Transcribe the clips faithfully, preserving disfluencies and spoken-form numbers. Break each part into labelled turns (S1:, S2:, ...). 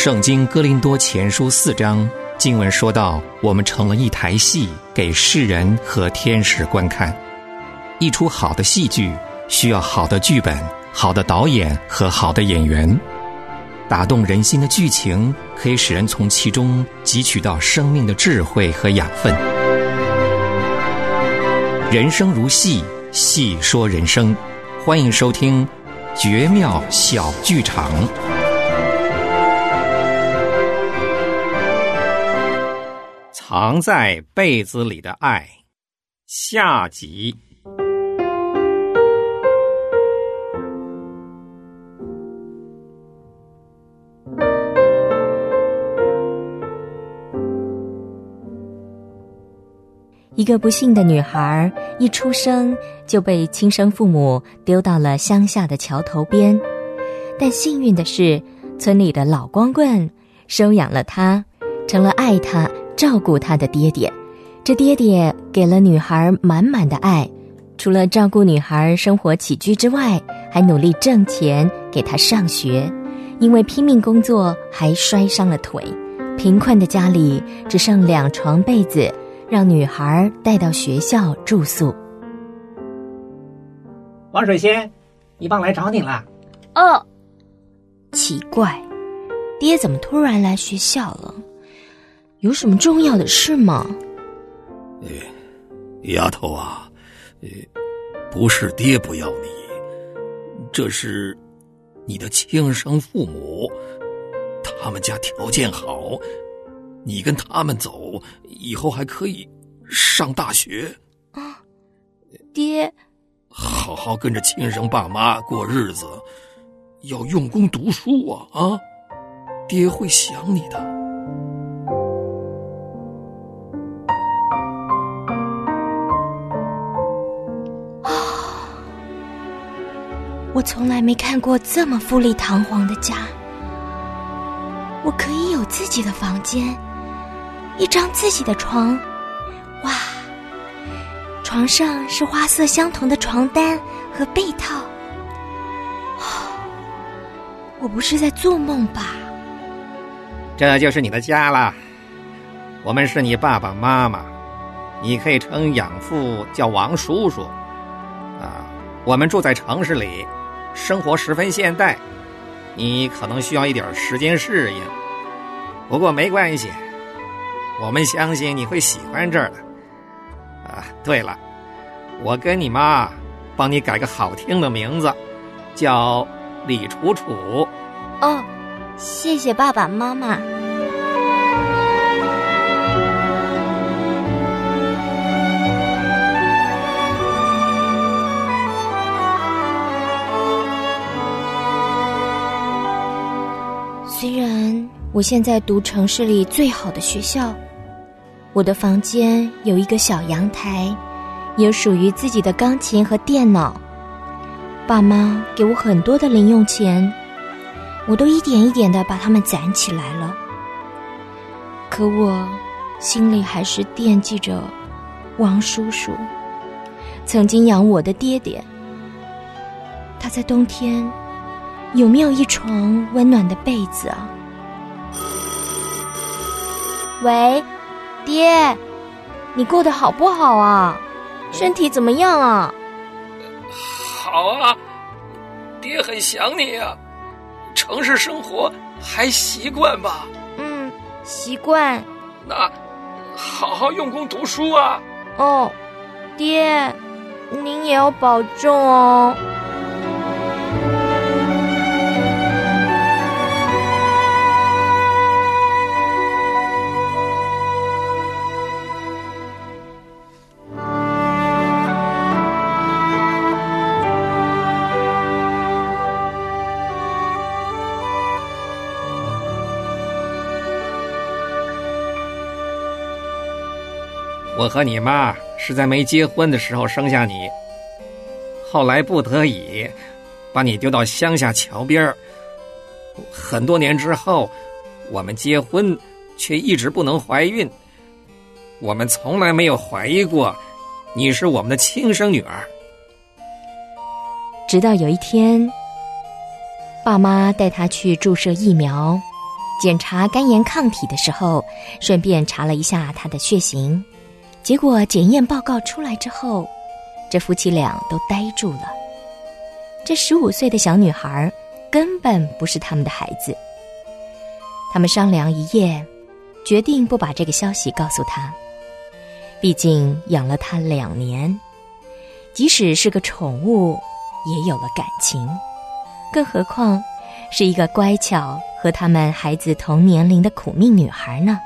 S1: 圣经哥林多前书四章经文说到，我们成了一台戏，给世人和天使观看。一出好的戏剧需要好的剧本、好的导演和好的演员。打动人心的剧情可以使人从其中汲取到生命的智慧和养分。人生如戏，戏说人生。欢迎收听绝妙小剧场。藏在被子里的爱，下集。
S2: 一个不幸的女孩一出生就被亲生父母丢到了乡下的桥头边，但幸运的是，村里的老光棍收养了她，成了爱她照顾她的爹爹。这爹爹给了女孩满满的爱，除了照顾女孩生活起居之外，还努力挣钱给她上学。因为拼命工作还摔伤了腿，贫困的家里只剩两床被子，让女孩带到学校住宿。
S3: 王水仙，你爸来找你了。
S2: 哦，奇怪，爹怎么突然来学校了？有什么重要的事吗？
S4: 哎，丫头啊，呃，不是爹不要你，这是你的亲生父母，他们家条件好，你跟他们走，以后还可以上大学。
S2: 啊，爹，
S4: 好好跟着亲生爸妈过日子，要用功读书啊！啊，爹会想你的。
S2: 我从来没看过这么富丽堂皇的家。我可以有自己的房间，一张自己的床。哇，床上是花色相同的床单和被套。哦，我不是在做梦吧？
S3: 这就是你的家了，我们是你爸爸妈妈，你可以称养父叫王叔叔。啊，我们住在城市里，生活十分现代，你可能需要一点时间适应，不过没关系，我们相信你会喜欢这儿的。啊，对了，我跟你妈帮你改个好听的名字，叫李楚楚。
S2: 哦，谢谢爸爸妈妈。虽然我现在读城市里最好的学校，我的房间有一个小阳台，有属于自己的钢琴和电脑，爸妈给我很多的零用钱，我都一点一点地把它们攒起来了。可我心里还是惦记着王叔叔，曾经养我的爹爹。他在冬天有没有一床温暖的被子啊？喂，爹，你过得好不好啊？身体怎么样啊？
S4: 好啊，爹很想你啊。城市生活还习惯吧？
S2: 嗯，习惯。
S4: 那好好用功读书啊。
S2: 哦，爹，您也要保重哦。
S3: 我和你妈是在没结婚的时候生下你，后来不得已把你丢到乡下桥边。很多年之后，我们结婚，却一直不能怀孕。我们从来没有怀疑过你是我们的亲生女儿。
S2: 直到有一天，爸妈带她去注射疫苗， 检查肝炎抗体的时候，顺便查了一下他的血型。结果检验报告出来之后，这夫妻俩都呆住了。这十五岁的小女孩根本不是他们的孩子。他们商量一夜，决定不把这个消息告诉他。毕竟养了他两年，即使是个宠物，也有了感情，更何况是一个乖巧和他们孩子同年龄的苦命女孩呢？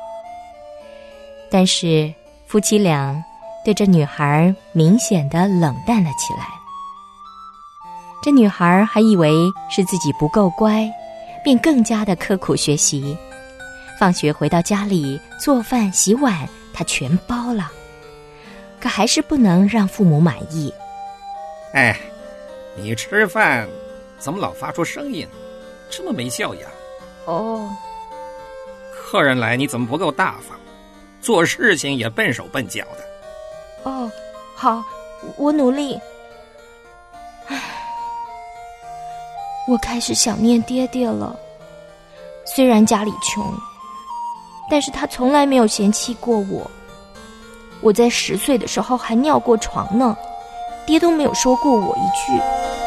S2: 但是夫妻俩对这女孩明显地冷淡了起来。这女孩还以为是自己不够乖，便更加的刻苦学习。放学回到家里，做饭洗碗她全包了，可还是不能让父母满意。
S3: 哎，你吃饭怎么老发出声音，这么没教养？
S2: 哦，
S3: 客人来你怎么不够大方，做事情也笨手笨脚的？
S2: 哦，好，我努力。唉，我开始想念爹爹了。虽然家里穷，但是他从来没有嫌弃过我。我在十岁的时候还尿过床呢，爹都没有说过我一句。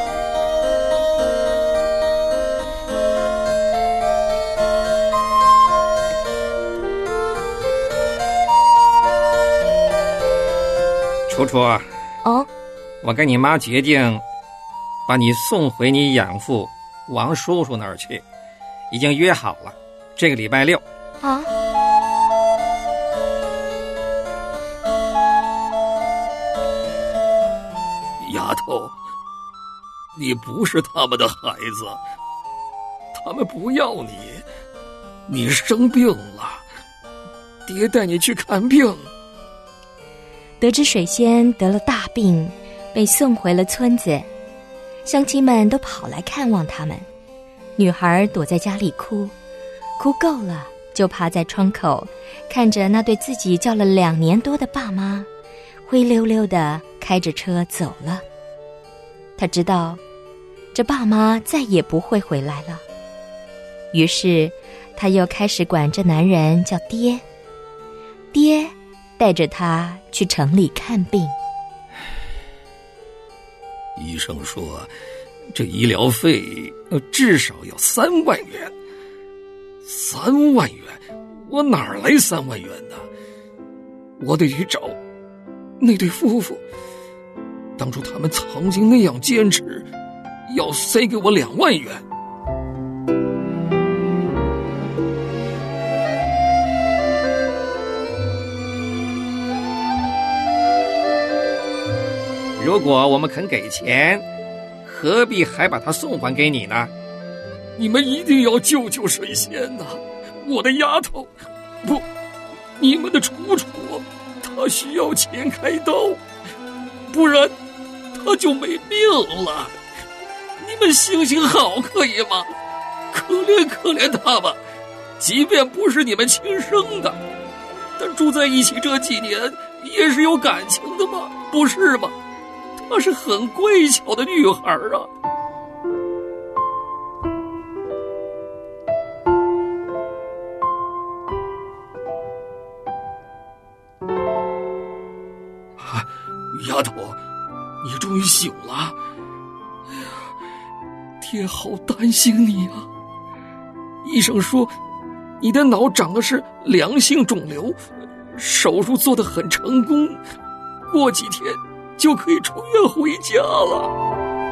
S3: 楚楚，
S2: 哦，
S3: 我跟你妈决定把你送回你养父王叔叔那儿去，已经约好了，这个礼拜六。
S2: 啊？
S4: 丫头，你不是他们的孩子，他们不要你，你生病了，爹带你去看病。
S2: 得知水仙得了大病，被送回了村子，乡亲们都跑来看望他们。女孩躲在家里哭，哭够了就趴在窗口，看着那对自己叫了两年多的爸妈灰溜溜地开着车走了。她知道这爸妈再也不会回来了，于是她又开始管这男人叫爹。爹带着他去城里看病。
S4: 医生说这医疗费呃至少要三万元。三万元？我哪儿来三万元呢？我得去找那对夫妇，当初他们曾经那样坚持要塞给我两万元。
S3: 如果我们肯给钱，何必还把他送还给你呢？
S4: 你们一定要救救水仙呐、啊！我的丫头，不，你们的楚楚，她需要钱开刀，不然她就没命了。你们行行好可以吗？可怜可怜她吧，即便不是你们亲生的，但住在一起这几年也是有感情的嘛，不是吗？她是很乖巧的女孩啊。啊，丫头，你终于醒了。哎呀，爹好担心你啊。医生说你的脑长的是良性肿瘤，手术做得很成功，过几天就可以出院回家了。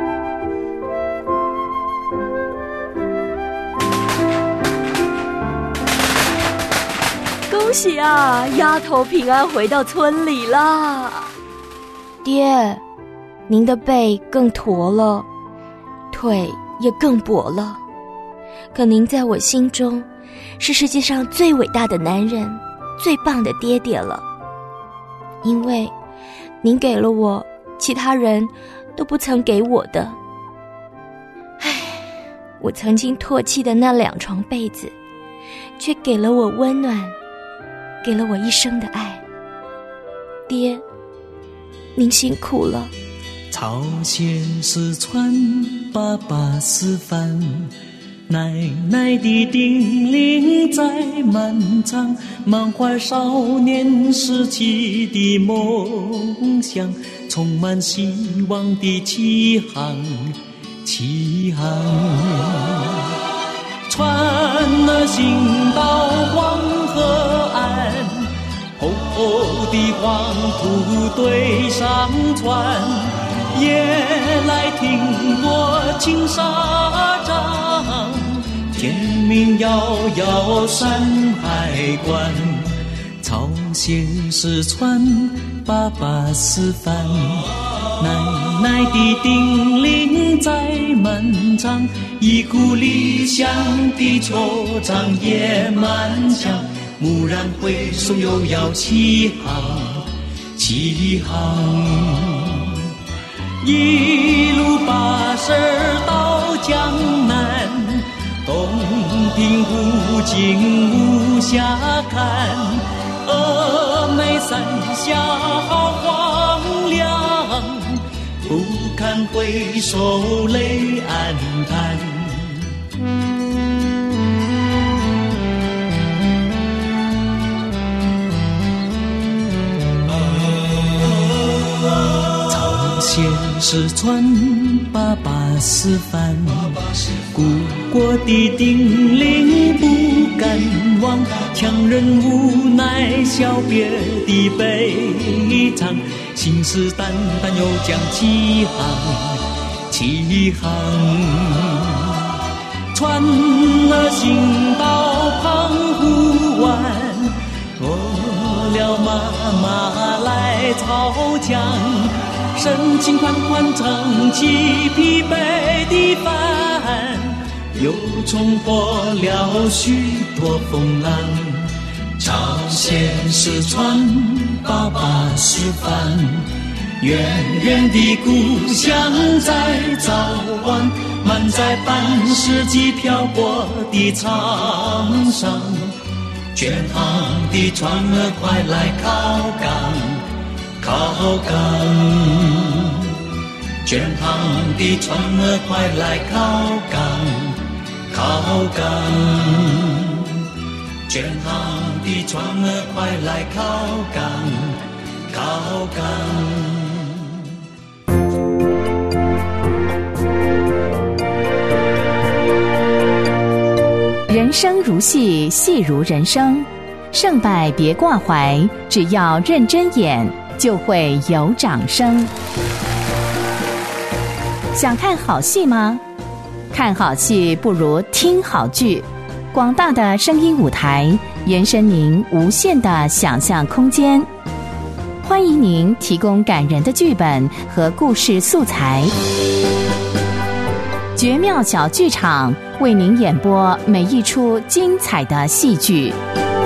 S2: 恭喜啊，丫头平安回到村里啦！爹，您的背更驼了，腿也更跛了，可您在我心中是世界上最伟大的男人，最棒的爹爹了，因为您给了我其他人都不曾给我的。唉，我曾经唾弃的那两床被子，却给了我温暖，给了我一生的爱。爹，您辛苦了。
S5: 朝鲜是川，爸爸是饭， 奶奶的叮咛在漫长满怀少年时期的梦想，充满希望的启航启航，船儿行到黄河岸，厚厚的黄土堆上船，夜来听我青纱帐，天明遥遥山海关，朝鲜是船，爸爸是帆，奶奶的叮咛在漫长，一股理想的惆怅也漫长，蓦然回首又要起航起航，一路跋涉到江南，东平无尽无暇看，峨眉山下好荒凉，不堪回首泪暗淡。朝鲜是船，爸爸是帆，故国的叮咛不敢忘，强人无奈小别的悲怆，信誓旦旦又将起航起航，船儿行到澎湖湾，驮了妈妈来草江，深情款款撑起疲惫的帆，又冲破了许多风浪。朝鲜是船，爸爸是帆，远远的故乡在早晚，满载半世纪漂泊的沧桑。全航的船儿快来靠港靠港，全航的船儿快来靠港靠港，全航的船儿快来靠港靠
S6: 港。人生如戏，戏如人生，胜败别挂怀，只要认真演，就会有掌声。想看好戏吗？看好戏不如听好剧。广大的声音舞台，延伸您无限的想象空间。欢迎您提供感人的剧本和故事素材。绝妙小剧场为您演播每一出精彩的戏剧。